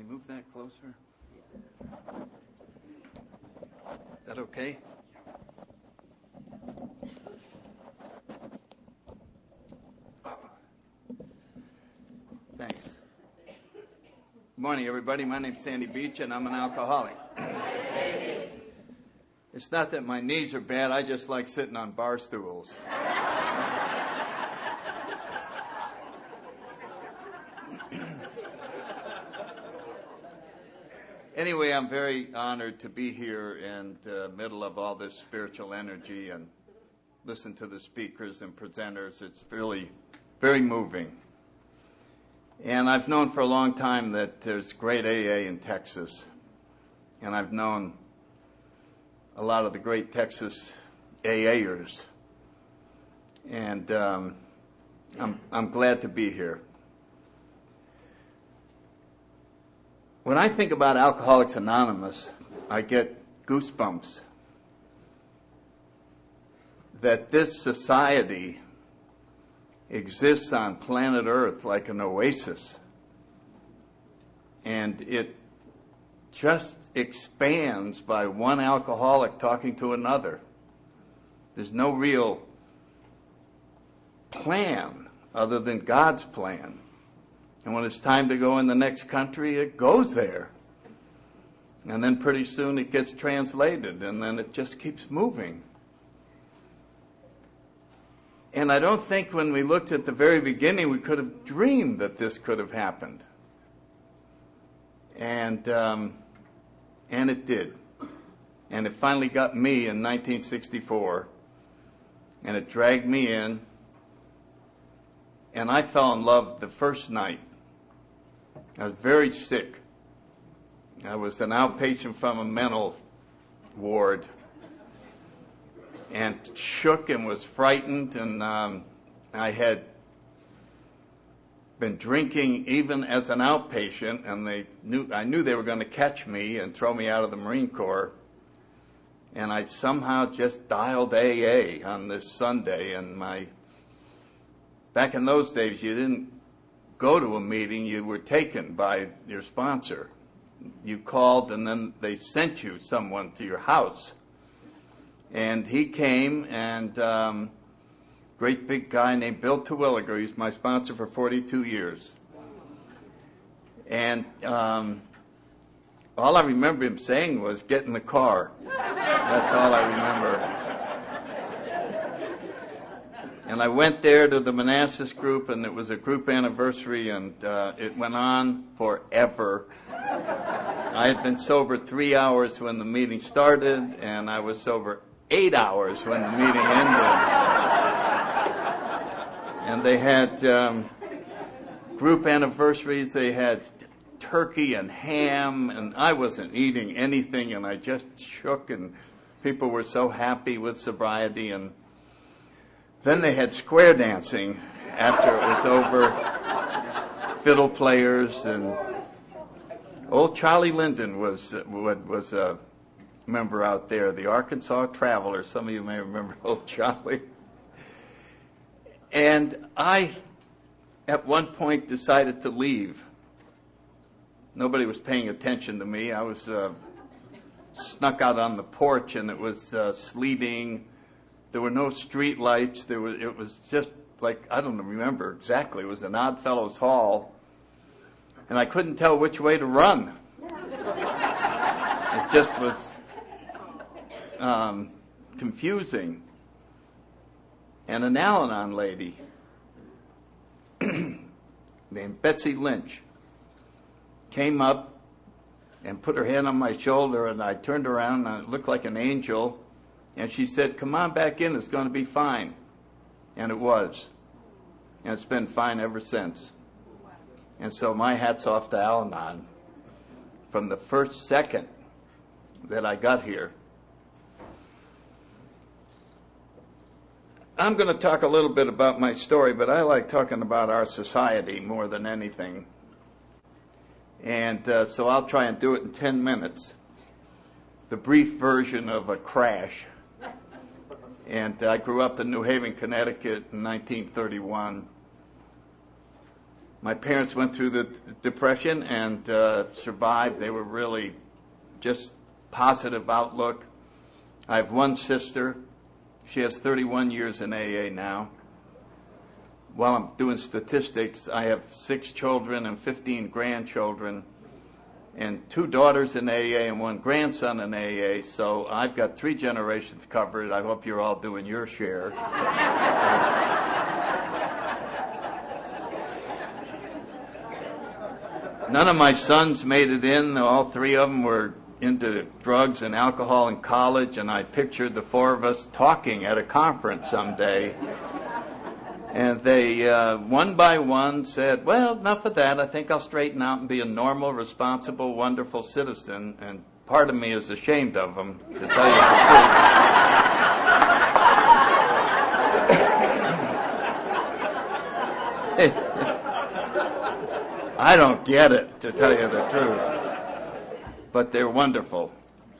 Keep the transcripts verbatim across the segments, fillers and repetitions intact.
move that closer? Is that okay? Oh. Thanks. Good morning, everybody. My name's Sandy Beach, and I'm an alcoholic. It's not that my knees are bad. I just like sitting on bar stools. Anyway, I'm very honored to be here in the middle of all this spiritual energy and listen to the speakers and presenters. It's really very moving. And I've known for a long time that there's great A A in Texas. And I've known a lot of the great Texas AAers. And um, I'm, I'm glad to be here. When I think about Alcoholics Anonymous, I get goosebumps that this society exists on planet Earth like an oasis, and it just expands by one alcoholic talking to another. There's no real plan other than God's plan. And when it's time to go in the next country, it goes there. And then pretty soon it gets translated, and then it just keeps moving. And I don't think when we looked at the very beginning, we could have dreamed that this could have happened. And um, and it did. And it finally got me in nineteen sixty-four, and it dragged me in. And I fell in love the first night. I was very sick. I was an outpatient from a mental ward, and shook and was frightened, and um, I had been drinking even as an outpatient, and they knew I knew they were going to catch me and throw me out of the Marine Corps, and I somehow just dialed A A on this Sunday. And my back in those days, you didn't go to a meeting, you were taken by your sponsor. You called, and then they sent you someone to your house. And he came, and um, great big guy named Bill Terwilliger. He was my sponsor for forty-two years. And um, all I remember him saying was, "Get in the car." That's all I remember. And I went there to the Manassas group, and it was a group anniversary, and uh, it went on forever. I had been sober three hours when the meeting started, and I was sober eight hours when the meeting ended. And they had um, group anniversaries. They had turkey and ham, and I wasn't eating anything, and I just shook, and people were so happy with sobriety. And then they had square dancing after it was over, fiddle players, and old Charlie Linden was was a member out there, the Arkansas Traveler. Some of you may remember old Charlie. And I, at one point, decided to leave. Nobody was paying attention to me. I was uh, snuck out on the porch, and it was uh, sleeting. There were no street lights. There was, it was just like, I don't remember exactly. It was an Oddfellows Hall. And I couldn't tell which way to run. It just was um, confusing. And an Al-Anon lady named Betsy Lynch came up and put her hand on my shoulder, and I turned around, and I looked like an angel. And she said, "Come on back in, it's going to be fine." And it was. And it's been fine ever since. And so my hat's off to Al-Anon. From the first second that I got here. I'm going to talk a little bit about my story, but I like talking about our society more than anything. And uh, so I'll try and do it in ten minutes. The brief version of a crash. And I grew up in New Haven, Connecticut in nineteen thirty-one. My parents went through the Depression and uh, survived. They were really just positive outlook. I have one sister. She has thirty-one years in A A now. While I'm doing statistics, I have six children and fifteen grandchildren, and two daughters in A A and one grandson in A A, so I've got three generations covered. I hope you're all doing your share. None of my sons made it in. All three of them were into drugs and alcohol in college, and I pictured the four of us talking at a conference someday. And they, uh, one by one, said, well, enough of that. I think I'll straighten out and be a normal, responsible, wonderful citizen. And part of me is ashamed of them, to tell you the truth. I don't get it, to tell you the truth. But they're wonderful.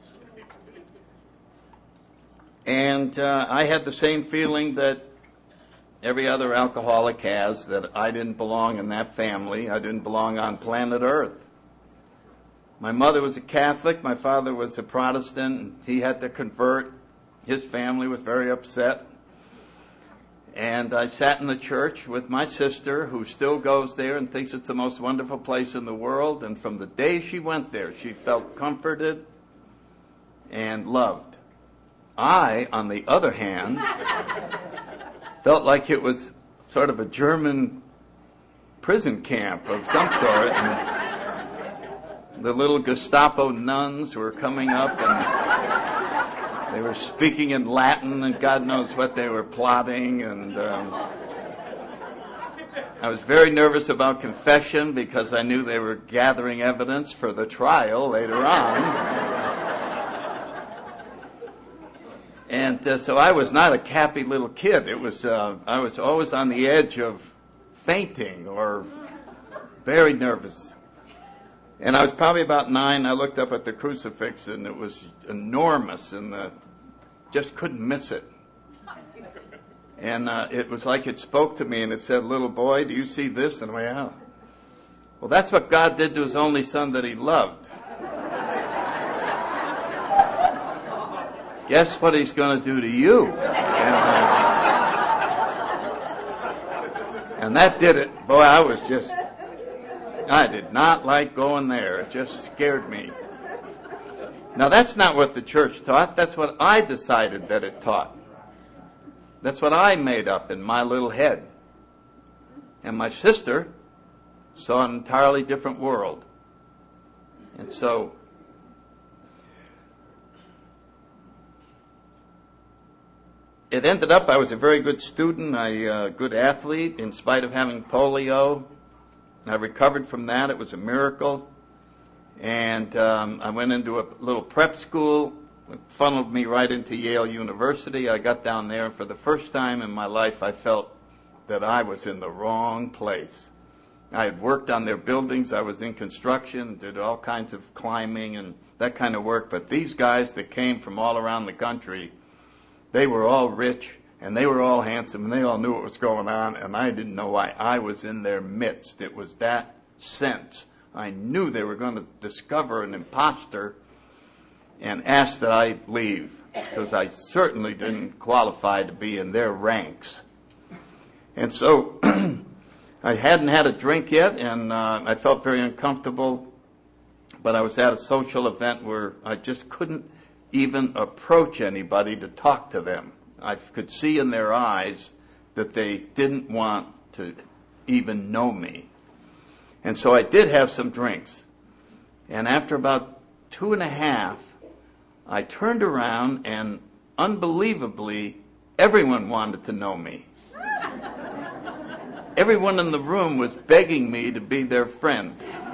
And uh, I had the same feeling that every other alcoholic has, that I didn't belong in that family. I didn't belong on planet Earth. My mother was a Catholic. My father was a Protestant. He had to convert. His family was very upset. And I sat in the church with my sister, who still goes there and thinks it's the most wonderful place in the world. And from the day she went there, she felt comforted and loved. I, on the other hand, felt like it was sort of a German prison camp of some sort. And the little Gestapo nuns were coming up, and they were speaking in Latin, and God knows what they were plotting. And um, I was very nervous about confession because I knew they were gathering evidence for the trial later on. And uh, so I was not a happy little kid. It was uh, I was always on the edge of fainting or very nervous. And I was probably about nine. I looked up at the crucifix, and it was enormous, and uh, just couldn't miss it. And uh, it was like it spoke to me, and it said, "Little boy, do you see this?" And I went, "Oh, well, that's what God did to His only Son that He loved. Guess what He's going to do to you?" And, uh, and that did it. Boy, I was just, I did not like going there. It just scared me. Now, that's not what the church taught. That's what I decided that it taught. That's what I made up in my little head. And my sister saw an entirely different world. And so it ended up I was a very good student, a uh, good athlete, in spite of having polio. I recovered from that. It was a miracle. And um, I went into a little prep school. It funneled me right into Yale University. I got down there, and for the first time in my life, I felt that I was in the wrong place. I had worked on their buildings. I was in construction, did all kinds of climbing and that kind of work. But these guys that came from all around the country, they were all rich, and they were all handsome, and they all knew what was going on, and I didn't know why I was in their midst. It was that sense. I knew they were going to discover an imposter and ask that I leave, because I certainly didn't qualify to be in their ranks. And so I hadn't had a drink yet, and uh, I felt very uncomfortable, but I was at a social event where I just couldn't even approach anybody to talk to them. I could see in their eyes that they didn't want to even know me. And so I did have some drinks. And after about two and a half, I turned around, and unbelievably, everyone wanted to know me. Everyone in the room was begging me to be their friend.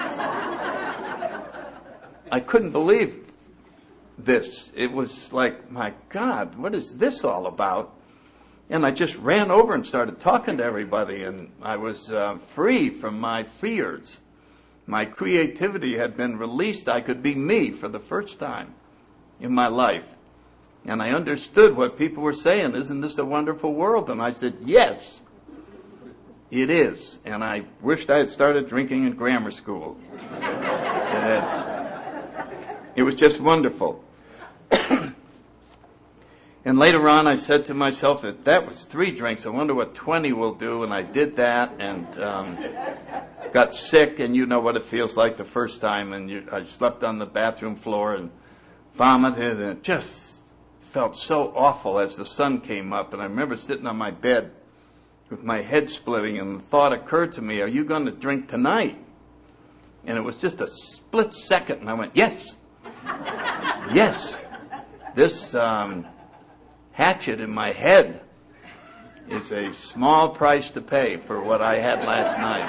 I couldn't believe this. It was like, my God, what is this all about? And I just ran over and started talking to everybody, and I was uh, free from my fears. My creativity had been released. I could be me for the first time in my life. And I understood what people were saying. Isn't this a wonderful world? And I said, yes. It is, and I wished I had started drinking in grammar school. It, it was just wonderful. And later on, I said to myself that that was three drinks. I wonder what twenty will do, and I did that, and um, got sick, and you know what it feels like the first time, and you, I slept on the bathroom floor and vomited, and it just felt so awful as the sun came up, and I remember sitting on my bed with my head splitting, and the thought occurred to me, are you going to drink tonight? And it was just a split second, and I went, yes, yes, this um, hatchet in my head is a small price to pay for what I had last night.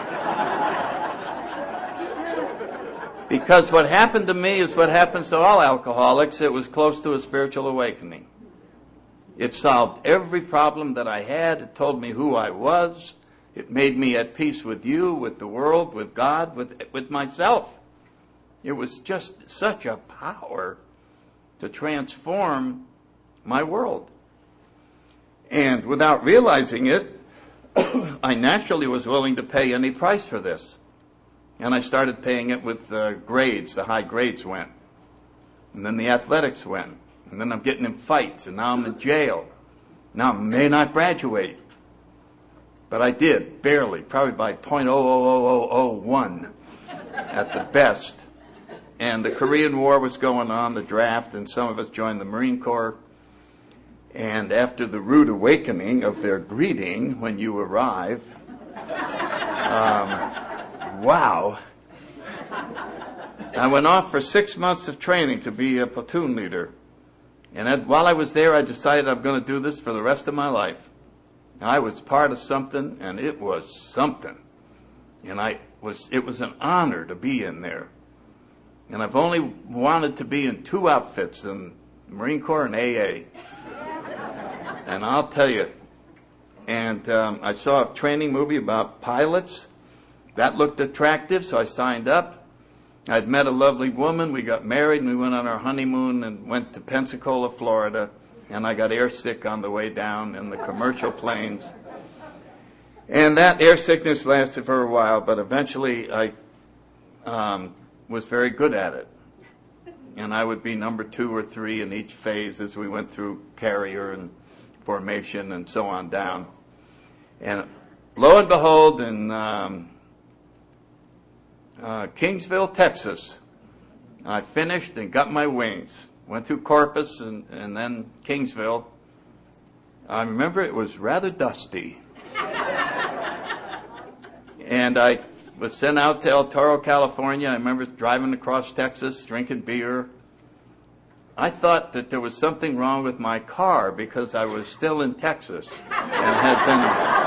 Because what happened to me is what happens to all alcoholics. It was close to a spiritual awakening. It solved every problem that I had. It told me who I was. It made me at peace with you, with the world, with God, with, with myself. It was just such a power to transform my world. And without realizing it, I naturally was willing to pay any price for this. And I started paying it with the grades. The high grades went. And then the athletics went. And then I'm getting in fights. And now I'm in jail. Now I may not graduate. But I did, barely, probably by zero point zero zero zero zero zero one at the best. And the Korean War was going on, the draft, and some of us joined the Marine Corps. And after the rude awakening of their greeting when you arrive, um, wow, I went off for six months of training to be a platoon leader. And at, while I was there, I decided I'm going to do this for the rest of my life. I was part of something, and it was something. And I was, it was an honor to be in there. And I've only wanted to be in two outfits, in Marine Corps and A A. And I'll tell you, and um, I saw a training movie about pilots. That looked attractive, so I signed up. I'd met a lovely woman. We got married, and we went on our honeymoon and went to Pensacola, Florida. And I got airsick on the way down in the commercial planes. And that air sickness lasted for a while, but eventually I um, was very good at it. And I would be number two or three in each phase as we went through carrier and formation and so on down. And lo and behold, in um, uh, Kingsville, Texas, I finished and got my wings. Went through Corpus and, and then Kingsville. I remember it was rather dusty. And I was sent out to El Toro, California. I remember driving across Texas, drinking beer. I thought that there was something wrong with my car because I was still in Texas and had been...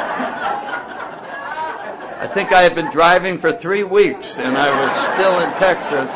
I think I had been driving for three weeks and I was still in Texas.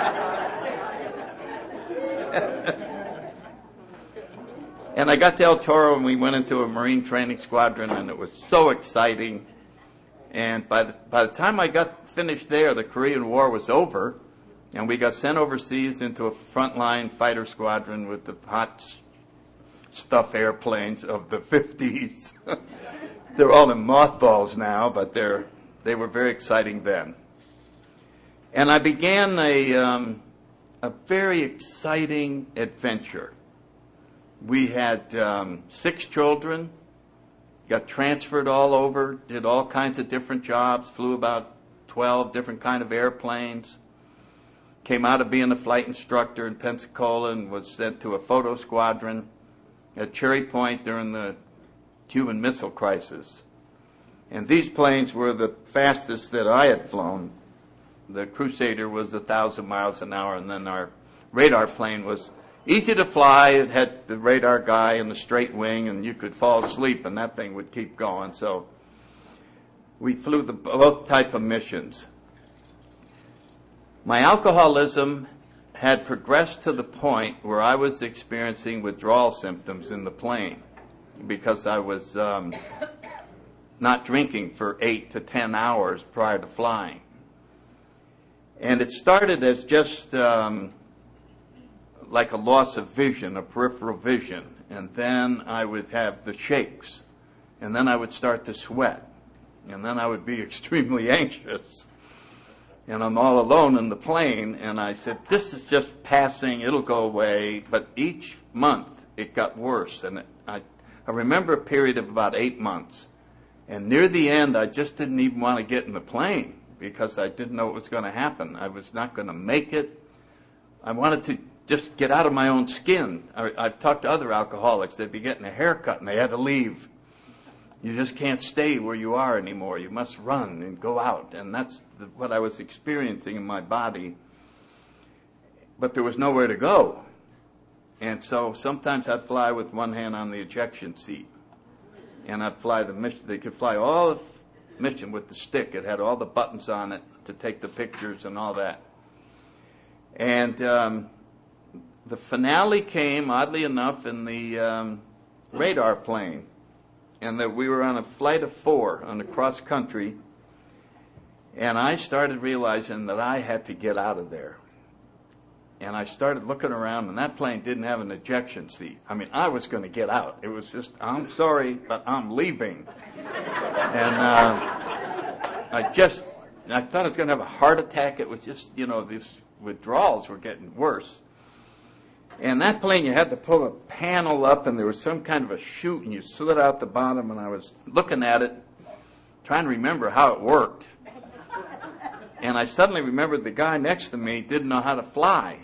And I got to El Toro and we went into a Marine training squadron and it was so exciting. And by the, by the time I got finished there, the Korean War was over and we got sent overseas into a frontline fighter squadron with the hot stuff airplanes of the fifties. They're all in mothballs now, but they're, they were very exciting then. And I began a, um, a very exciting adventure. We had um, six children, got transferred all over, did all kinds of different jobs, flew about twelve different kind of airplanes, came out of being a flight instructor in Pensacola and was sent to a photo squadron at Cherry Point during the Cuban Missile Crisis. And these planes were the fastest that I had flown. The Crusader was a thousand miles an hour, and then our radar plane was easy to fly. It had the radar guy and the straight wing, and you could fall asleep, and that thing would keep going. So we flew the both type of missions. My alcoholism had progressed to the point where I was experiencing withdrawal symptoms in the plane because I was um, not drinking for eight to ten hours prior to flying. And it started as just... Um, like a loss of vision, a peripheral vision. And then I would have the shakes. And then I would start to sweat. And then I would be extremely anxious. And I'm all alone in the plane, and I said, this is just passing, it'll go away. But each month it got worse. And it, I, I remember a period of about eight months. And near the end, I just didn't even want to get in the plane because I didn't know what was going to happen. I was not going to make it. I wanted to just get out of my own skin. I, I've talked to other alcoholics. They'd be getting a haircut, and they had to leave. You just can't stay where you are anymore. You must run and go out. And that's the, what I was experiencing in my body. But there was nowhere to go. And so sometimes I'd fly with one hand on the ejection seat. And I'd fly the mission. They could fly all the mission with the stick. It had all the buttons on it to take the pictures and all that. And um, the finale came, oddly enough, in the um, radar plane. And that we were on a flight of four on the cross country, and I started realizing that I had to get out of there. And I started looking around, and that plane didn't have an ejection seat. I mean, I was going to get out. It was just, I'm sorry, but I'm leaving. And uh, I just, I thought I was going to have a heart attack. It was just, you know, these withdrawals were getting worse. And that plane, you had to pull a panel up, and there was some kind of a chute, and you slid out the bottom, and I was looking at it, trying to remember how it worked. And I suddenly remembered the guy next to me didn't know how to fly.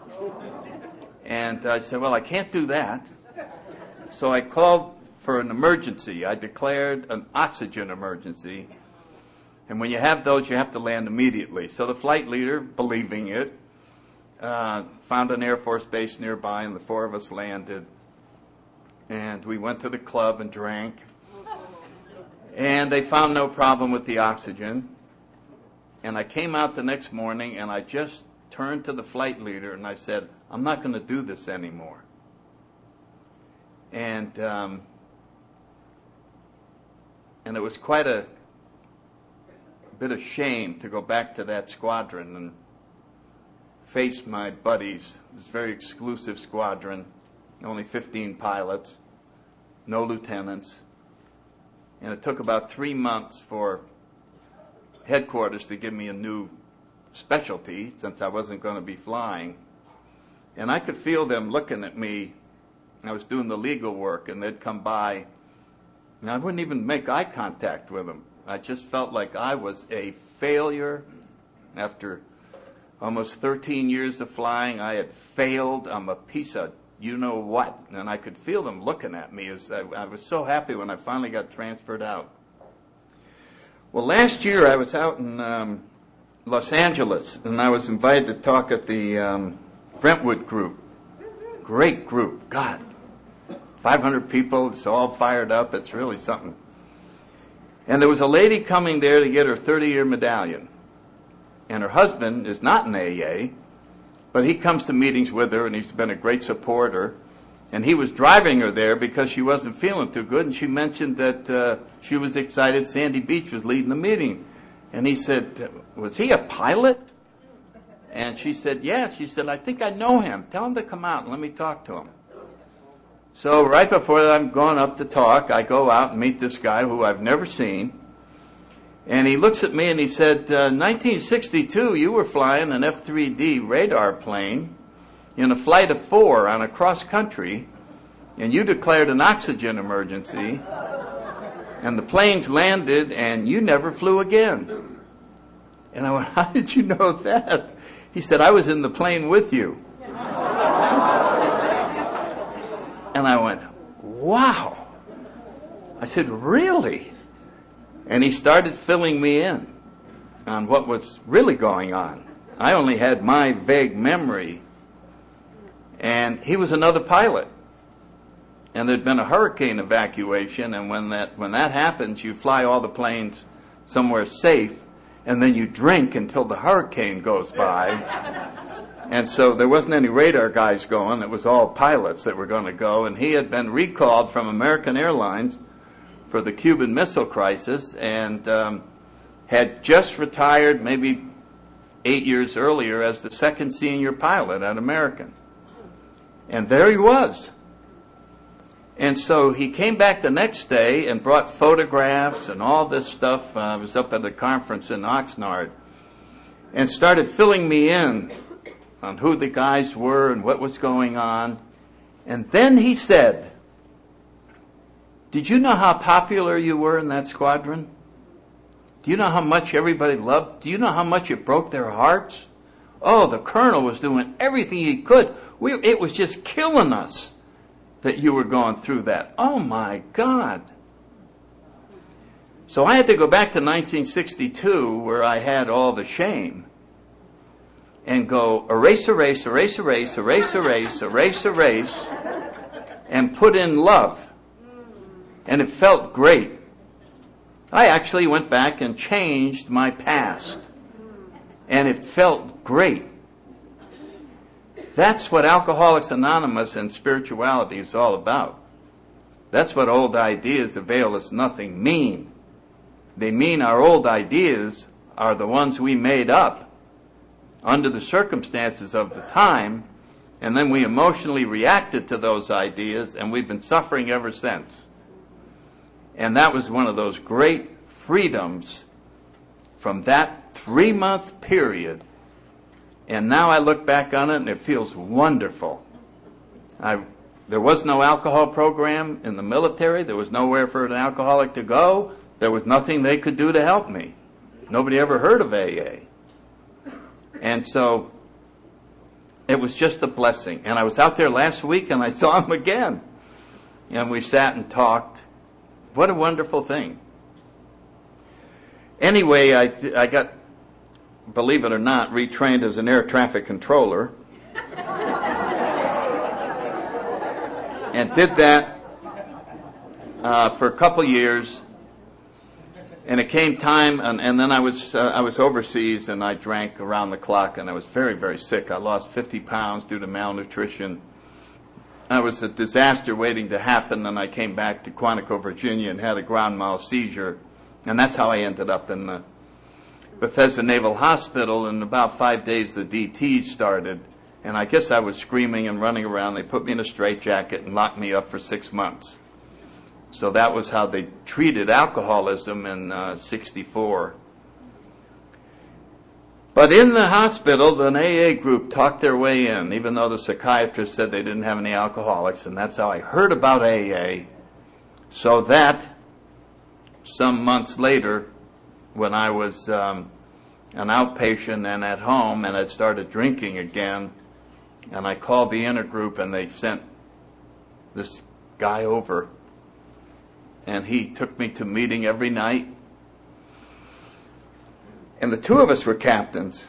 And I said, well, I can't do that. So I called for an emergency. I declared an oxygen emergency. And when you have those, you have to land immediately. So the flight leader, believing it, Uh, found an Air Force base nearby, and the four of us landed. And we went to the club and drank. And they found no problem with the oxygen. And I came out the next morning, and I just turned to the flight leader, and I said, I'm not going to do this anymore. And um, and it was quite a bit of shame to go back to that squadron and face my buddies. It was a very exclusive squadron, only fifteen pilots, no lieutenants. And it took about three months for headquarters to give me a new specialty since I wasn't going to be flying. And I could feel them looking at me. I was doing the legal work, and they'd come by, and I wouldn't even make eye contact with them. I just felt like I was a failure. After almost thirteen years of flying, I had failed. I'm a piece of you-know-what. And I could feel them looking at me. As I, I was so happy when I finally got transferred out. Well, last year I was out in um, Los Angeles, and I was invited to talk at the um, Brentwood group. Great group. God, five hundred people. It's all fired up. It's really something. And there was a lady coming there to get her thirty-year medallion. And her husband is not in A A, but he comes to meetings with her, and he's been a great supporter. And he was driving her there because she wasn't feeling too good, and she mentioned that uh, she was excited Sandy Beach was leading the meeting. And he said, was he a pilot? And she said, yeah. She said, I think I know him. Tell him to come out and let me talk to him. So right before I'm going up to talk, I go out and meet this guy who I've never seen. And he looks at me and he said, uh, nineteen sixty-two, you were flying an F three D radar plane in a flight of four on a cross country, and you declared an oxygen emergency, and the planes landed, and you never flew again. And I went, how did you know that? He said, I was in the plane with you. And I went, wow. I said, really? And he started filling me in on what was really going on. I only had my vague memory. And he was another pilot. And there'd been a hurricane evacuation, and when that when that happens, you fly all the planes somewhere safe, and then you drink until the hurricane goes by. And so there wasn't any radar guys going. It was all pilots that were going to go. And he had been recalled from American Airlines for the Cuban Missile Crisis, and um, had just retired maybe eight years earlier as the second senior pilot at American. And there he was. And so he came back the next day and brought photographs and all this stuff. Uh, I was up at a conference in Oxnard and started filling me in on who the guys were and what was going on. And then he said, "Did you know how popular you were in that squadron? Do you know how much everybody loved? Do you know how much it broke their hearts? Oh, the colonel was doing everything he could. We, it was just killing us that you were going through that." Oh my God. So I had to go back to nineteen sixty-two, where I had all the shame, and go erase, erase, erase, erase, erase, erase, erase, erase, and put in love. And it felt great. I actually went back and changed my past. And it felt great. That's what Alcoholics Anonymous and spirituality is all about. That's what old ideas avail us nothing mean. They mean our old ideas are the ones we made up under the circumstances of the time, and then we emotionally reacted to those ideas, and we've been suffering ever since. And that was one of those great freedoms from that three-month period. And now I look back on it, and it feels wonderful. I've, there was no alcohol program in the military. There was nowhere for an alcoholic to go. There was nothing they could do to help me. Nobody ever heard of A A. And so it was just a blessing. And I was out there last week, and I saw him again. And we sat and talked. What a wonderful thing. Anyway, I, I got, believe it or not, retrained as an air traffic controller. And did that uh, for a couple years. And it came time, and, and then I was uh, I was overseas, and I drank around the clock, and I was very, very sick. I lost fifty pounds due to malnutrition. I was a disaster waiting to happen, and I came back to Quantico, Virginia, and had a grand mal seizure. And that's how I ended up in the Bethesda Naval Hospital. In about five days, the D T started. And I guess I was screaming and running around. They put me in a straitjacket and locked me up for six months. So that was how they treated alcoholism in uh, sixty-four. But in the hospital, the A A group talked their way in, even though the psychiatrist said they didn't have any alcoholics. And that's how I heard about A A. So that, some months later, when I was um, an outpatient and at home and had started drinking again, and I called the intergroup, and they sent this guy over, and he took me to meeting every night. And the two of us were captains.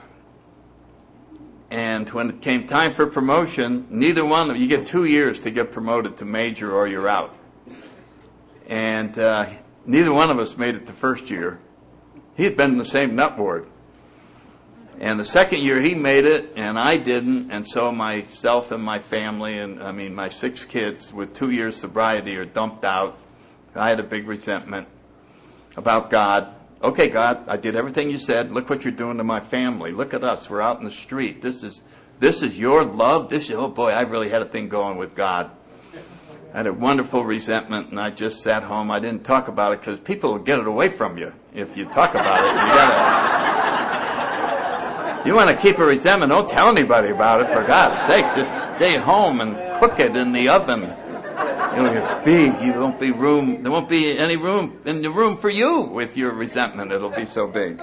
And when it came time for promotion, neither one of you get two years to get promoted to major or you're out. And uh, neither one of us made it the first year. He had been in the same nut ward. And the second year he made it, and I didn't. And so myself and my family, and I mean my six kids with two years sobriety, are dumped out. I had a big resentment about God. Okay, God, I did everything you said. Look what you're doing to my family. Look at us. We're out in the street. This is this is your love. This is, oh boy, I really had a thing going with God. I had a wonderful resentment, and I just sat home. I didn't talk about it because people will get it away from you if you talk about it. You gotta, you want to keep a resentment, don't tell anybody about it, for God's sake. Just stay at home and cook it in the oven. It'll get big. You won't be room. There won't be any room in the room for you with your resentment. It'll be so big.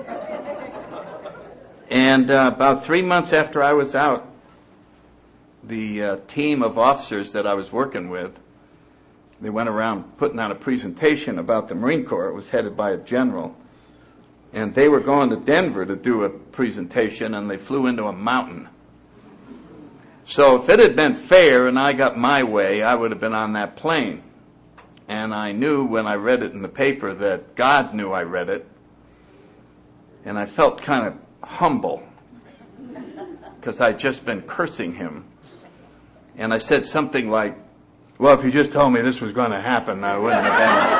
And uh, about three months after I was out, the uh, team of officers that I was working with, they went around putting on a presentation about the Marine Corps. It was headed by a general. And they were going to Denver to do a presentation, and they flew into a mountain. So if it had been fair and I got my way, I would have been on that plane. And I knew when I read it in the paper that God knew I read it. And I felt kind of humble because I'd just been cursing him. And I said something like, well, if you just told me this was going to happen, I wouldn't have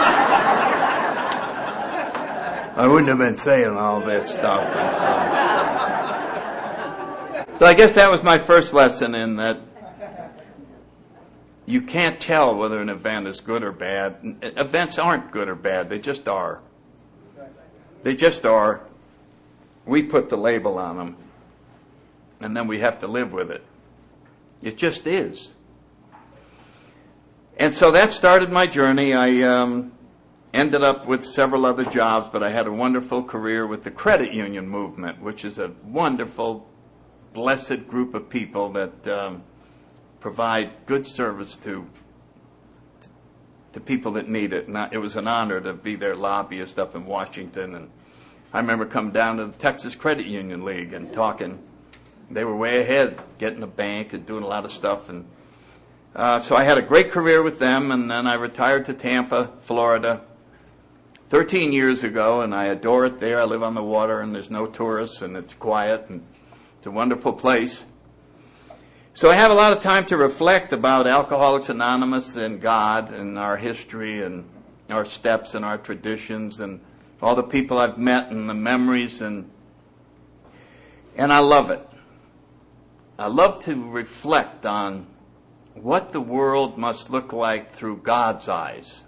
been, I wouldn't have been saying all this stuff. So I guess that was my first lesson, in that you can't tell whether an event is good or bad. Events aren't good or bad. They just are. They just are. We put the label on them, and then we have to live with it. It just is. And so that started my journey. I um, ended up with several other jobs, but I had a wonderful career with the credit union movement, which is a wonderful, blessed group of people that um, provide good service to to people that need it. And it was an honor to be their lobbyist up in Washington. And I remember coming down to the Texas Credit Union League and talking. They were way ahead, getting a bank and doing a lot of stuff. And uh, so I had a great career with them, and then I retired to Tampa, Florida, thirteen years ago, and I adore it there. I live on the water, and there's no tourists, and it's quiet, and it's a wonderful place. So I have a lot of time to reflect about Alcoholics Anonymous and God and our history and our steps and our traditions and all the people I've met and the memories, and and I love it. I love to reflect on what the world must look like through God's eyes.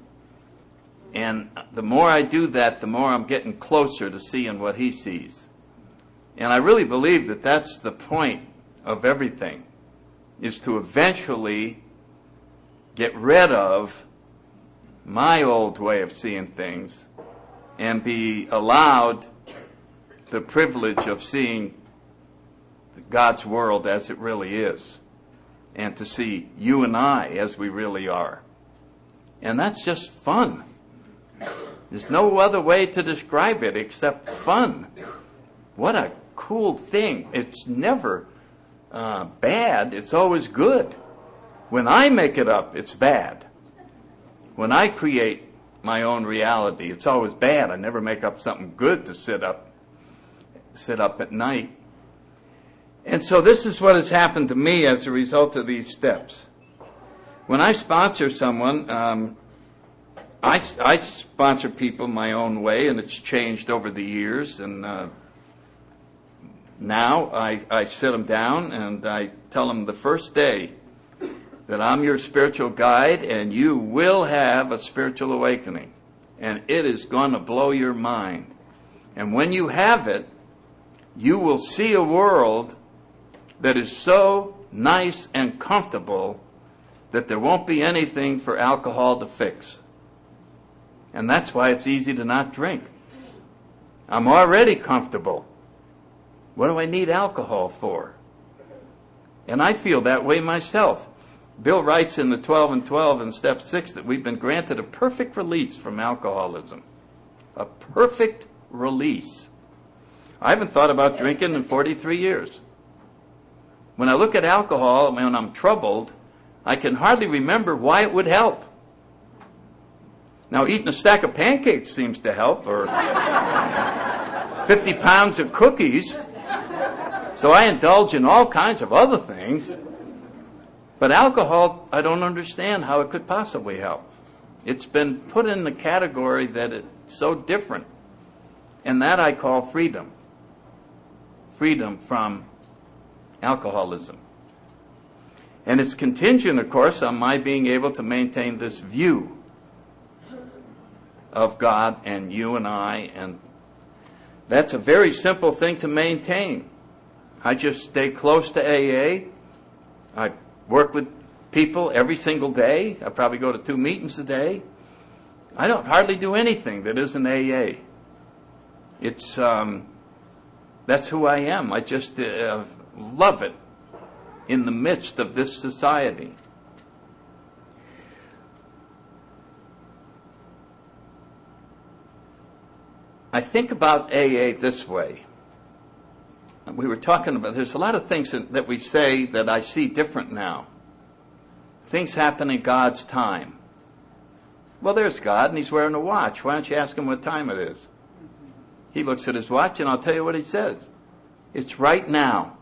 And the more I do that, the more I'm getting closer to seeing what He sees. And I really believe that that's the point of everything, is to eventually get rid of my old way of seeing things and be allowed the privilege of seeing God's world as it really is, and to see you and I as we really are. And that's just fun. There's no other way to describe it except fun. What a cool thing. It's never uh, bad. It's always good. When I make it up, it's bad. When I create my own reality, it's always bad. I never make up something good to sit up, sit up at night. And so this is what has happened to me as a result of these steps. When I sponsor someone, um, I, I sponsor people my own way, and it's changed over the years. And uh, now I, I sit them down and I tell them the first day that I'm your spiritual guide, and you will have a spiritual awakening. And it is going to blow your mind. And when you have it, you will see a world that is so nice and comfortable that there won't be anything for alcohol to fix. And that's why it's easy to not drink. I'm already comfortable. What do I need alcohol for? And I feel that way myself. Bill writes in the twelve and twelve in step six that we've been granted a perfect release from alcoholism. A perfect release. I haven't thought about drinking in forty-three years. When I look at alcohol, when I'm troubled, I can hardly remember why it would help. Now, eating a stack of pancakes seems to help, or fifty pounds of cookies. So I indulge in all kinds of other things. But alcohol, I don't understand how it could possibly help. It's been put in the category that it's so different. And that I call freedom. Freedom from alcoholism. And it's contingent, of course, on my being able to maintain this view of God and you and I. And that's a very simple thing to maintain. I just stay close to A A. I work with people every single day. I probably go to two meetings a day. I don't hardly do anything that isn't A A. It's, um, that's who I am. I just uh, love it in the midst of this society. I think about A A this way. We were talking about, there's a lot of things that, that we say that I see different now. Things happen in God's time. Well, there's God, and He's wearing a watch. Why don't you ask Him what time it is? He looks at His watch, and I'll tell you what He says. It's right now.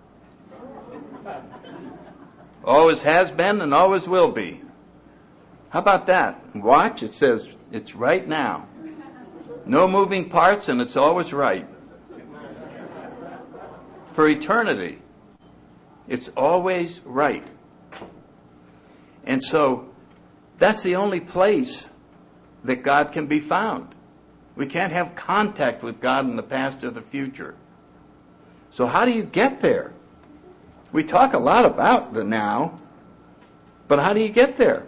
Always has been and always will be. How about that? Watch, it says it's right now. No moving parts, and it's always right. For eternity, it's always right. And so that's the only place that God can be found. We can't have contact with God in the past or the future. So how do you get there? We talk a lot about the now, but how do you get there?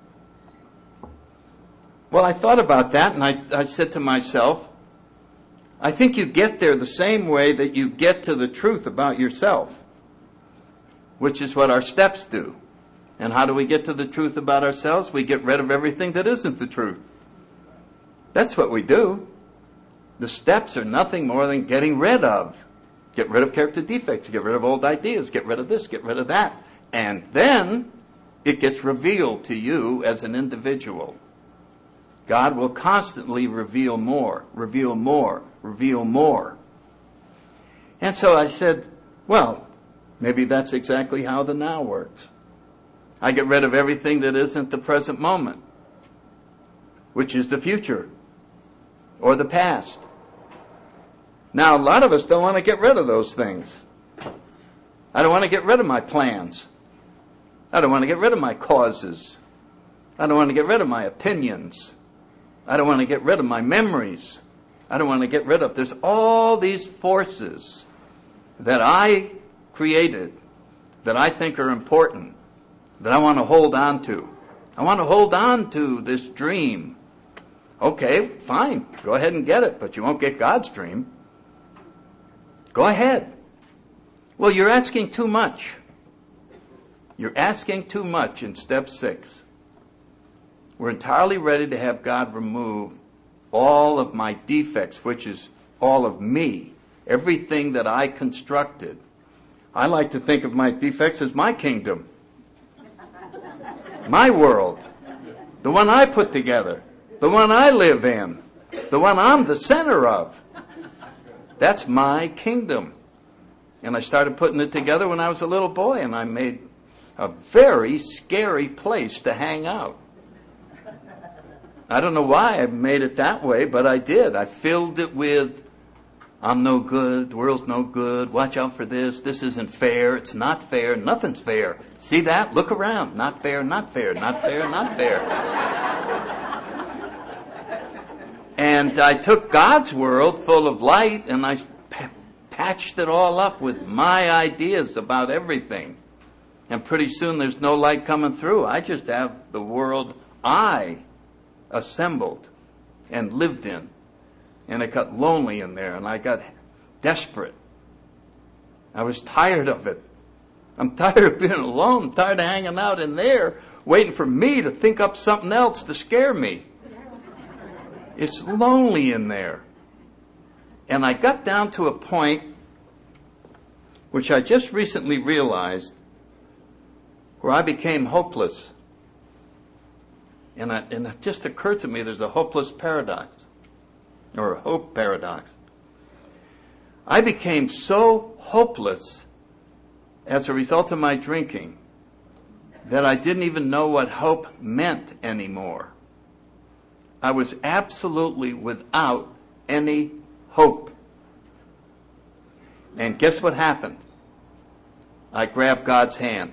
Well, I thought about that, and I, I said to myself, I think you get there the same way that you get to the truth about yourself, which is what our steps do. And how do we get to the truth about ourselves? We get rid of everything that isn't the truth. That's what we do. The steps are nothing more than getting rid of. Get rid of character defects, get rid of old ideas, get rid of this, get rid of that. And then it gets revealed to you as an individual. God will constantly reveal more, reveal more, reveal more. And so I said, well, maybe that's exactly how the now works. I get rid of everything that isn't the present moment, which is the future or the past. Now, a lot of us don't want to get rid of those things. I don't want to get rid of my plans. I don't want to get rid of my causes. I don't want to get rid of my opinions. I don't want to get rid of my memories. I don't want to get rid of. There's all these forces that I created that I think are important, that I want to hold on to. I want to hold on to this dream. Okay, fine. Go ahead and get it, but you won't get God's dream. Go ahead. Well, you're asking too much. You're asking too much in step six. We're entirely ready to have God remove all of my defects, which is all of me, everything that I constructed. I like to think of my defects as my kingdom, my world, the one I put together, the one I live in, the one I'm the center of. That's my kingdom. And I started putting it together when I was a little boy, and I made a very scary place to hang out. I don't know why I made it that way, but I did. I filled it with, I'm no good, the world's no good, watch out for this, this isn't fair, it's not fair, nothing's fair. See that? Look around. Not fair, not fair, not fair, not fair. And I took God's world full of light and I p- patched it all up with my ideas about everything. And pretty soon there's no light coming through. I just have the world I assembled and lived in. And it got lonely in there and I got desperate. I was tired of it. I'm tired of being alone. I'm tired of hanging out in there, waiting for me to think up something else to scare me. It's lonely in there. And I got down to a point, which I just recently realized, where I became hopeless. And, I, and it just occurred to me there's a hopeless paradox, or a hope paradox. I became so hopeless as a result of my drinking that I didn't even know what hope meant anymore. I was absolutely without any hope. And guess what happened? I grabbed God's hand.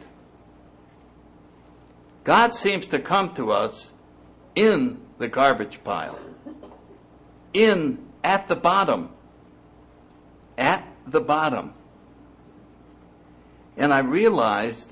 God seems to come to us in the garbage pile. In, at the bottom. At the bottom. And I realized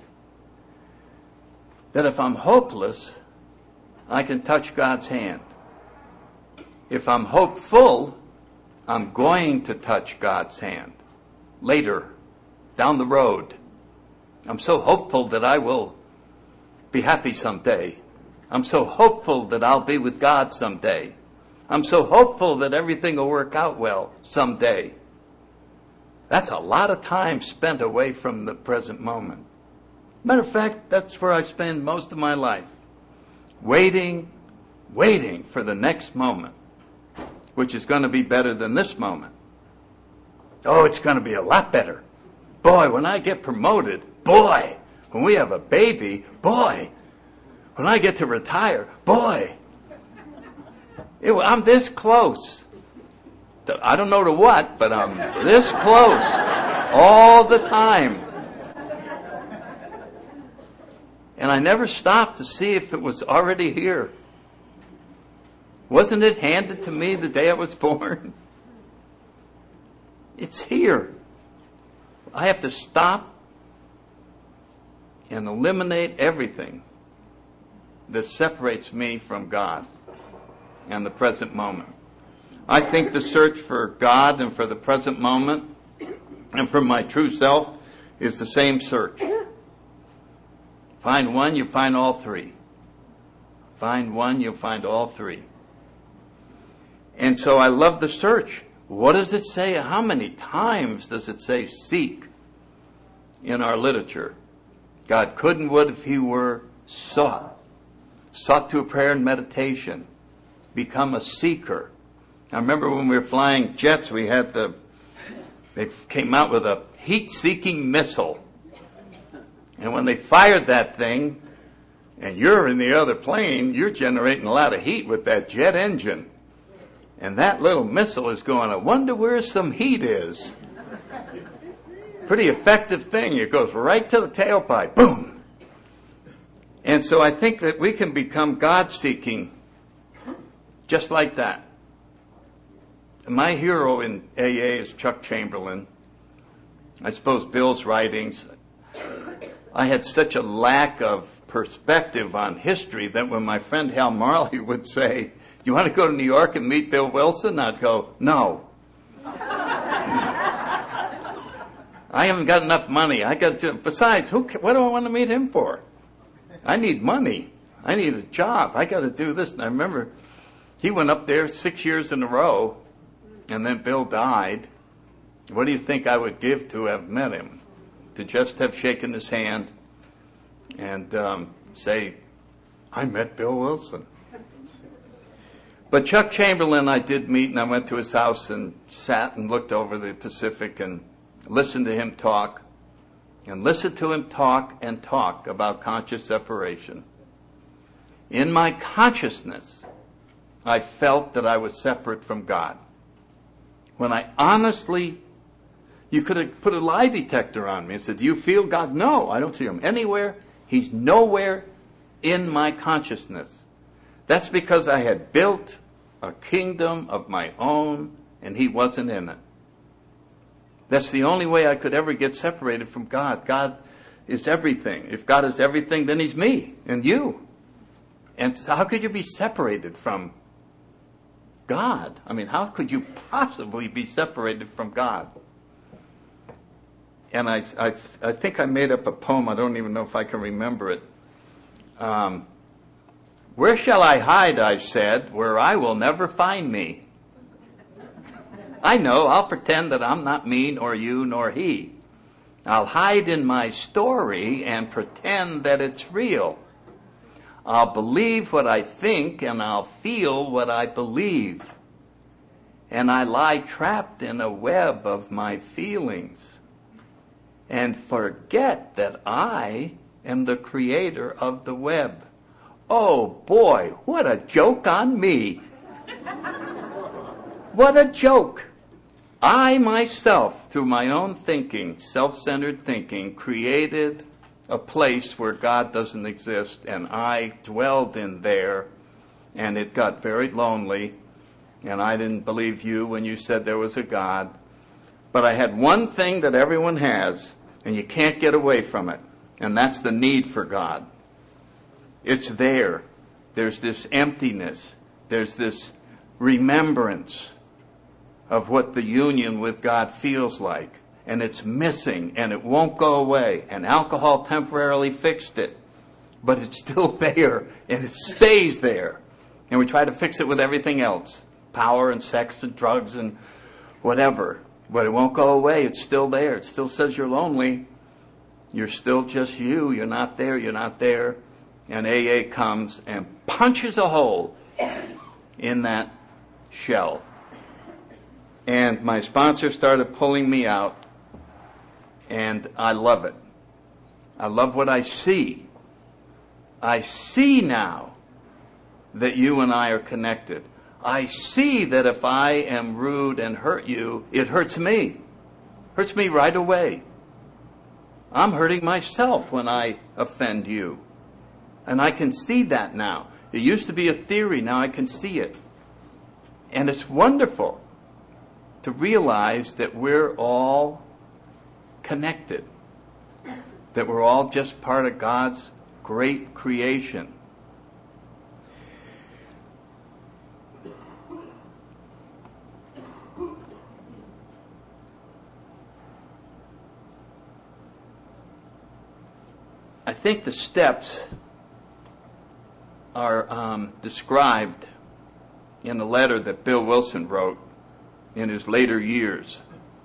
that if I'm hopeless, I can touch God's hand. If I'm hopeful, I'm going to touch God's hand later, down the road. I'm so hopeful that I will be happy someday. I'm so hopeful that I'll be with God someday. I'm so hopeful that everything will work out well someday. That's a lot of time spent away from the present moment. Matter of fact, that's where I spend most of my life. Waiting, waiting for the next moment, which is going to be better than this moment. Oh, it's going to be a lot better. Boy, when I get promoted, boy, when we have a baby, boy, when I get to retire, boy, it, I'm this close. To, I don't know to what, but I'm this close all the time. And I never stopped to see if it was already here. Wasn't it handed to me the day I was born? It's here. I have to stop and eliminate everything that separates me from God and the present moment. I think the search for God and for the present moment and for my true self is the same search. Find one, you find all three. Find one, you'll find all three. And so I love the search. What does it say? How many times does it say seek in our literature? God could and would if he were sought. Sought through prayer and meditation. Become a seeker. I remember when we were flying jets, we had the, they came out with a heat-seeking missile. And when they fired that thing, and you're in the other plane, you're generating a lot of heat with that jet engine. And that little missile is going, I wonder where some heat is. Pretty effective thing. It goes right to the tailpipe. Boom. And so I think that we can become God-seeking just like that. My hero in A A is Chuck Chamberlain. I suppose Bill's writings. I had such a lack of perspective on history that when my friend Hal Marley would say, you want to go to New York and meet Bill Wilson? I'd go, no. I haven't got enough money. I got to, besides, who, what do I want to meet him for? I need money. I need a job. I got to do this. And I remember he went up there six years in a row, and then Bill died. What do you think I would give to have met him? To just have shaken his hand and um, say, I met Bill Wilson. But Chuck Chamberlain I did meet, and I went to his house and sat and looked over the Pacific and listened to him talk, and listened to him talk and talk about conscious separation. In my consciousness, I felt that I was separate from God. When I honestly, you could have put a lie detector on me and said, do you feel God? No, I don't see him anywhere. He's nowhere in my consciousness. That's because I had built a kingdom of my own and he wasn't in it. That's the only way I could ever get separated from God. God is everything. If God is everything, then he's me and you. And so how could you be separated from God? I mean, how could you possibly be separated from God? And I, I, I think I made up a poem. I don't even know if I can remember it. Um, Where shall I hide, I said, where I will never find me? I know, I'll pretend that I'm not me, nor you, nor he. I'll hide in my story and pretend that it's real. I'll believe what I think and I'll feel what I believe. And I lie trapped in a web of my feelings and forget that I am the creator of the web. Oh boy, what a joke on me. What a joke. I myself, through my own thinking, self-centered thinking, created a place where God doesn't exist, and I dwelled in there, and it got very lonely, and I didn't believe you when you said there was a God. But I had one thing that everyone has, and you can't get away from it, and that's the need for God. It's there. There's this emptiness. There's this remembrance of what the union with God feels like. And it's missing, and it won't go away. And alcohol temporarily fixed it. But it's still there, and it stays there. And we try to fix it with everything else. Power and sex and drugs and whatever. But it won't go away. It's still there. It still says you're lonely. You're still just you. You're not there. You're not there. And A A comes and punches a hole in that shell. And my sponsor started pulling me out. And I love it. I love what I see. I see now that you and I are connected. I see that if I am rude and hurt you, it hurts me. Hurts me right away. I'm hurting myself when I offend you. And I can see that now. It used to be a theory. Now I can see it. And it's wonderful to realize that we're all connected. That we're all just part of God's great creation. I think the steps are um, described in a letter that Bill Wilson wrote in his later years.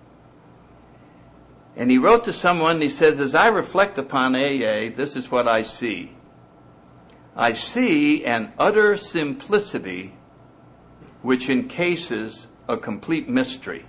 And he wrote to someone, he says, as I reflect upon A A, this is what I see. I see an utter simplicity which encases a complete mystery.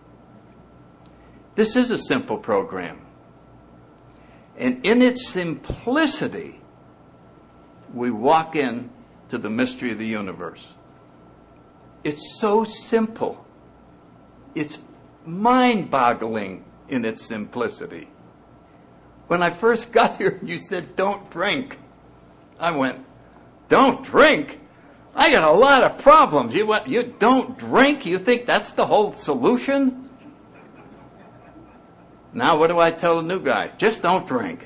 This is a simple program. And in its simplicity, we walk in to the mystery of the universe. It's so simple. It's mind-boggling in its simplicity. When I first got here, you said, don't drink. I went, don't drink? I got a lot of problems. You went, you don't drink? You think that's the whole solution? Now what do I tell the new guy? Just don't drink.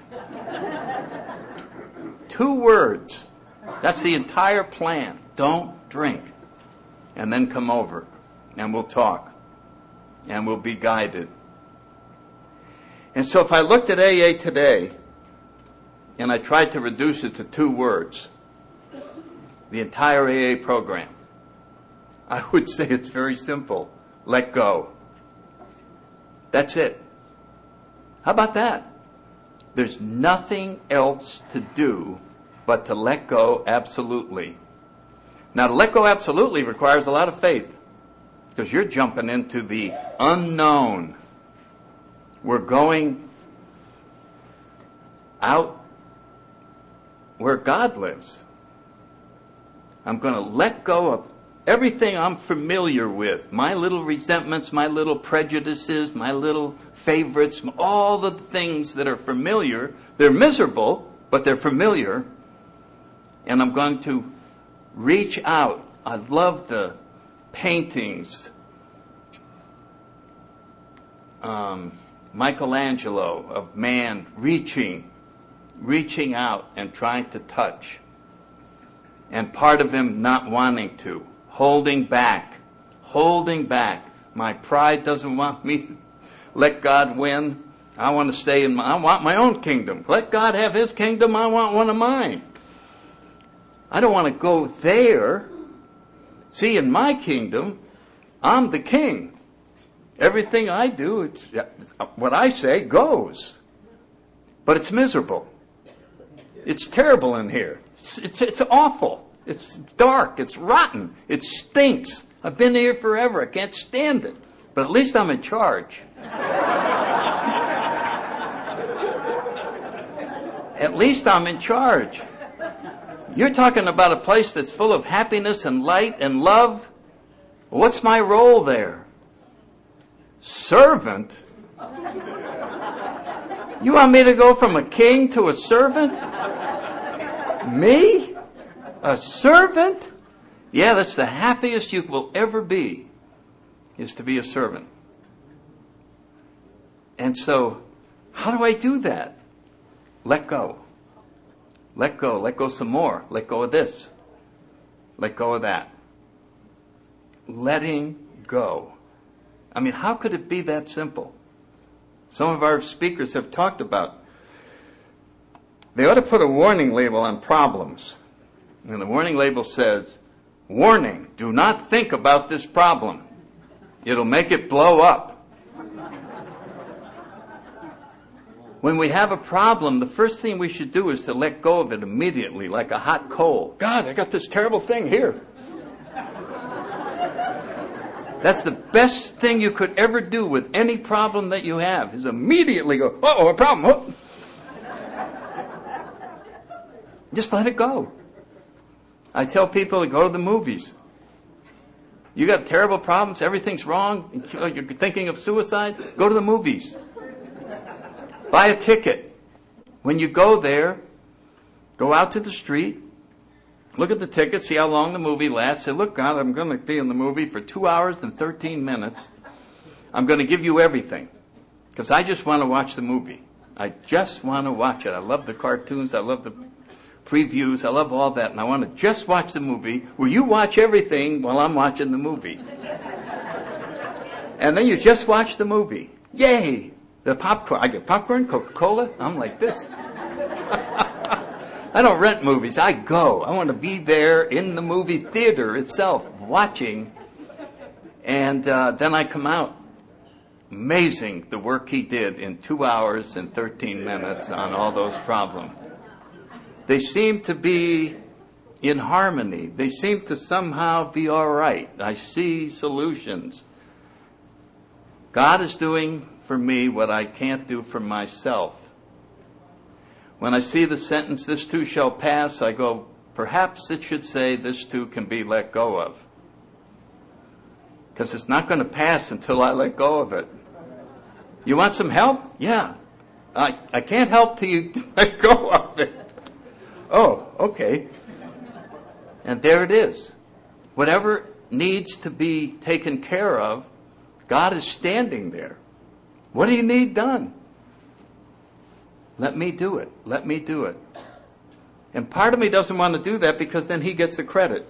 Two words. That's the entire plan. Don't drink. And then come over and we'll talk and we'll be guided. And so if I looked at A A today and I tried to reduce it to two words, the entire A A program, I would say it's very simple. Let go. That's it. How about that? There's nothing else to do but to let go absolutely. Now, to let go absolutely requires a lot of faith because you're jumping into the unknown. We're going out where God lives. I'm going to let go of everything I'm familiar with, my little resentments, my little prejudices, my little favorites, all the things that are familiar. They're miserable, but they're familiar. And I'm going to reach out. I love the paintings. Um, Michelangelo of man reaching, reaching out and trying to touch. And part of him not wanting to. Holding back, holding back. My pride doesn't want me to let God win. I want to stay in my, I want my own kingdom. Let God have his kingdom. I want one of mine. I don't want to go there. See, in my kingdom, I'm the king. Everything I do, it's, what I say goes. But it's miserable. It's terrible in here. It's, it's, it's awful. It's dark. It's rotten. It stinks. I've been here forever. I can't stand it. But at least I'm in charge. At least I'm in charge. You're talking about a place that's full of happiness and light and love. What's my role there? Servant? You want me to go from a king to a servant? Me? A servant? Yeah, that's the happiest you will ever be, is to be a servant. And so, how do I do that? Let go. Let go. Let go some more. Let go of this. Let go of that. Letting go. I mean, how could it be that simple? Some of our speakers have talked about, they ought to put a warning label on problems. And the warning label says, warning, do not think about this problem. It'll make it blow up. When we have a problem, the first thing we should do is to let go of it immediately, like a hot coal. God, I got this terrible thing here. That's the best thing you could ever do with any problem that you have, is immediately go, uh-oh, a problem. Oh. Just let it go. I tell people to go to the movies. You got terrible problems, everything's wrong, you're thinking of suicide, go to the movies. Buy a ticket. When you go there, Go out to the street, look at the ticket, see how long the movie lasts. Say, look, God, I'm going to be in the movie for two hours and thirteen minutes. I'm going to give you everything because I just want to watch the movie. I just want to watch it. I love the cartoons. I love the previews. I love all that. And I want to just watch the movie. Will you watch everything while I'm watching the movie? And then you just watch the movie. Yay! The popcorn. I get popcorn, Coca-Cola. I'm like this. I don't rent movies. I go. I want to be there in the movie theater itself, watching. And uh, then I come out. Amazing the work he did in two hours and thirteen minutes on all those problems. They seem to be in harmony. They seem to somehow be all right. I see solutions. God is doing for me what I can't do for myself. When I see the sentence, this too shall pass, I go, perhaps it should say this too can be let go of. Because it's not going to pass until I let go of it. You want some help? Yeah. I, I can't help till you let go of it. Oh, okay. And there it is. Whatever needs to be taken care of, God is standing there. What do you need done? Let me do it. Let me do it. And part of me doesn't want to do that because then he gets the credit.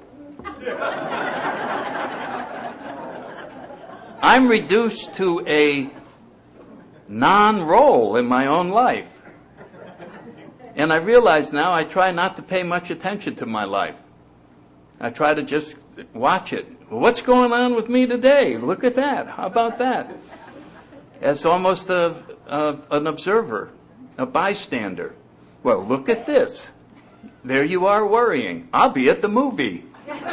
I'm reduced to a non-role in my own life. And I realize now I try not to pay much attention to my life. I try to just watch it. Well, what's going on with me today? Look at that. How about that? As almost a, a, an observer, a bystander. Well, look at this. There you are worrying. I'll be at the movie.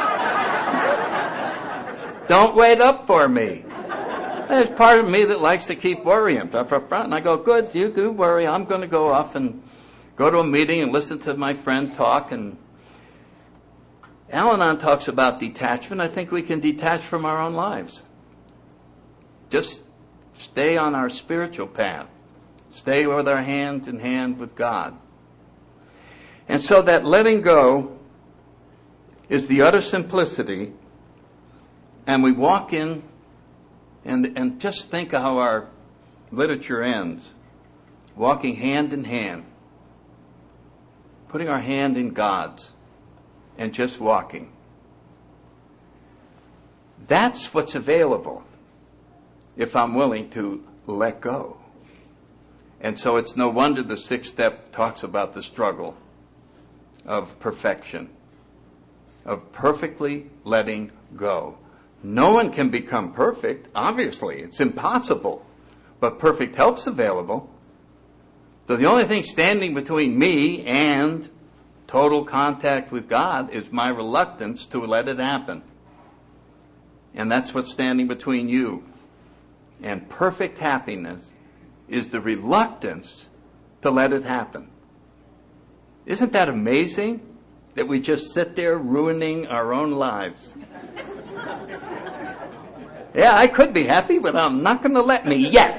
Don't wait up for me. There's part of me that likes to keep worrying. And I go, good, you do worry. I'm going to go off and go to a meeting and listen to my friend talk. And Al-Anon talks about detachment. I think we can detach from our own lives. Just stay on our spiritual path. Stay with our hand in hand with God. And so that letting go is the utter simplicity. And we walk in and, and just think of how our literature ends. Walking hand in hand. Putting our hand in God's. And just walking. That's what's available if I'm willing to let go. And so it's no wonder the sixth step talks about the struggle of perfection, of perfectly letting go. No one can become perfect, obviously. It's impossible. But perfect help's available. So the only thing standing between me and total contact with God is my reluctance to let it happen. And that's what's standing between you. And perfect happiness is the reluctance to let it happen. Isn't that amazing? That we just sit there ruining our own lives. Yeah, I could be happy, but I'm not going to let me yet.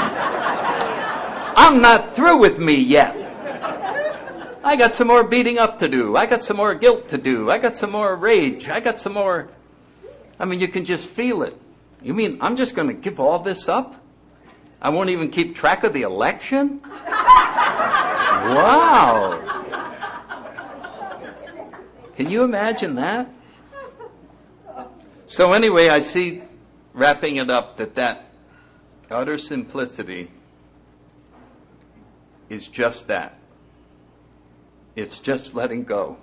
I'm not through with me yet. I got some more beating up to do. I got some more guilt to do. I got some more rage. I got some more... I mean, you can just feel it. You mean I'm just going to give all this up? I won't even keep track of the election? Wow. Can you imagine that? So anyway, I see, wrapping it up, that that utter simplicity is just that. It's just letting go.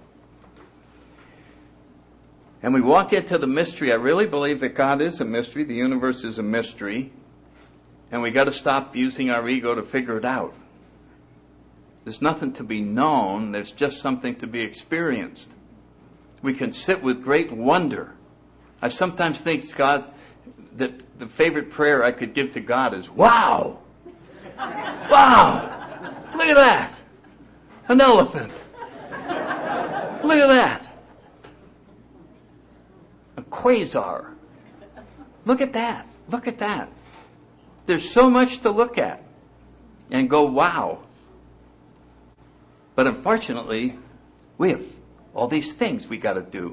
And we walk into the mystery. I really believe that God is a mystery. The universe is a mystery. And we got to stop using our ego to figure it out. There's nothing to be known. There's just something to be experienced. We can sit with great wonder. I sometimes think, God, that the favorite prayer I could give to God is, wow! Wow! Look at that! An elephant! Look at that! A quasar! Look at that! Look at that! There's so much to look at and go, wow. But unfortunately, We have all these things we got to do.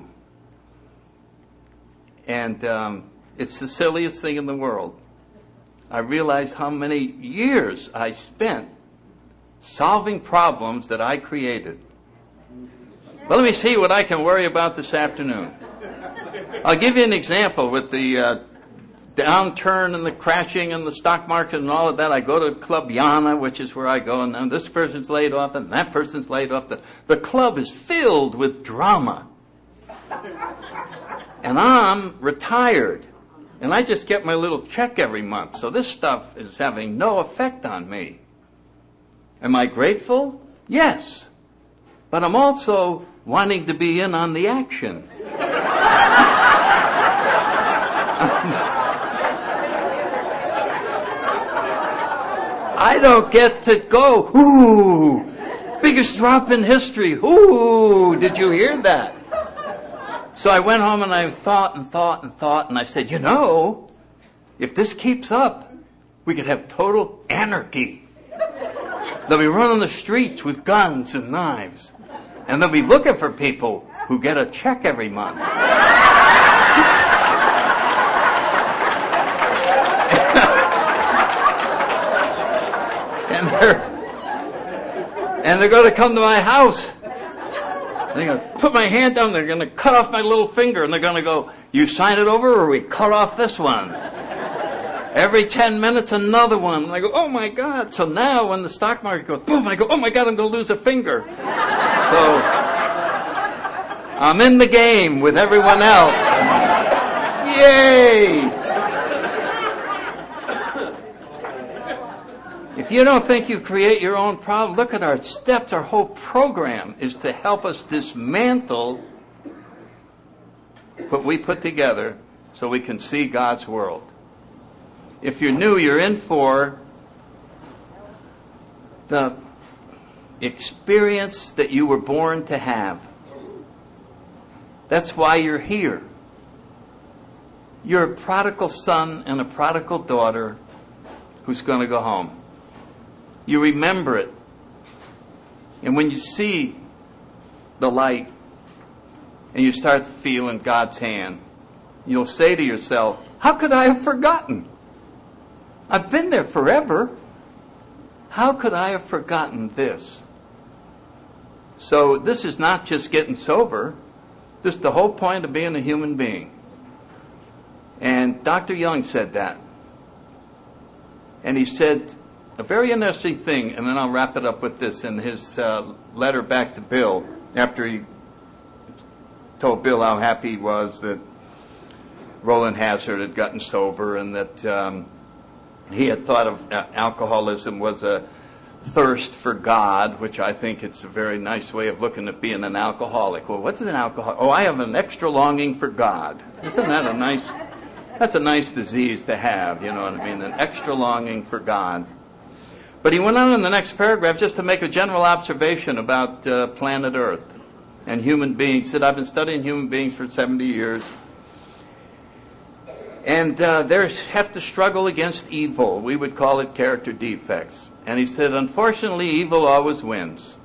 And um, it's the silliest thing in the world. I realized how many years I spent solving problems that I created. Well, let me see what I can worry about this afternoon. I'll give you an example with the uh, downturn and the crashing and the stock market and all of that. I go to Club Yana, which is where I go, and now this person's laid off and that person's laid off. The, the club is filled with drama. And I'm retired. And I just get my little check every month. So this stuff is having no effect on me. Am I grateful? Yes. But I'm also wanting to be in on the action. I don't get to go, ooh, biggest drop in history. Ooh, did you hear that? So I went home and I thought and thought and thought, and I said, you know, if this keeps up, we could have total anarchy. They'll be running the streets with guns and knives, and they'll be looking for people who get a check every month. and they're and they're going to come to my house. They're going to put my hand down, they're going to cut off my little finger, and they're going to go, you sign it over or we cut off this one. Every ten minutes, another one. And I go, oh my God. So now when the stock market goes, boom, I go, oh my God, I'm going to lose a finger. So I'm in the game with everyone else. Yay! If you don't think you create your own problem, look at our steps. Our whole program is to help us dismantle what we put together so we can see God's world. If you're new, you're in for the experience that you were born to have. That's why you're here. You're a prodigal son and a prodigal daughter who's going to go home. You remember it. And when you see the light and you start feeling God's hand, you'll say to yourself, how could I have forgotten? I've been there forever. How could I have forgotten this? So this is not just getting sober. This is the whole point of being a human being. And Doctor Young said that. And he said a very interesting thing, and then I'll wrap it up with this, in his uh, letter back to Bill, after he told Bill how happy he was that Roland Hazard had gotten sober, and that um, he had thought of uh, alcoholism was a thirst for God, which I think it's a very nice way of looking at being an alcoholic. Well, what's an alcoholic? Oh, I have an extra longing for God. Isn't that a nice, that's a nice disease to have, you know what I mean? An extra longing for God. But he went on in the next paragraph just to make a general observation about uh, planet Earth and human beings. He said, I've been studying human beings for seventy years. And uh, they have to struggle against evil. We would call it character defects. And he said, unfortunately, evil always wins.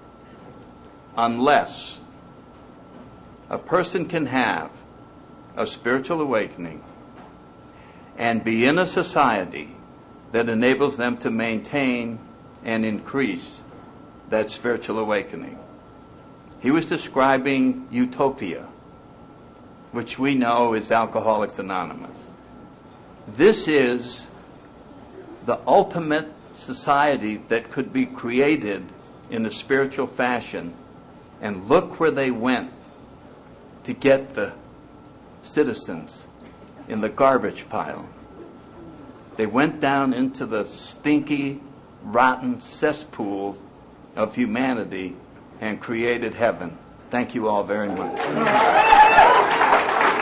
Unless a person can have a spiritual awakening and be in a society that enables them to maintain and increase that spiritual awakening. He was describing utopia, which we know is Alcoholics Anonymous. This is the ultimate society that could be created in a spiritual fashion. And look where they went to get the citizens: in the garbage pile. They went down into the stinky, rotten cesspool of humanity and created heaven. Thank you all very much.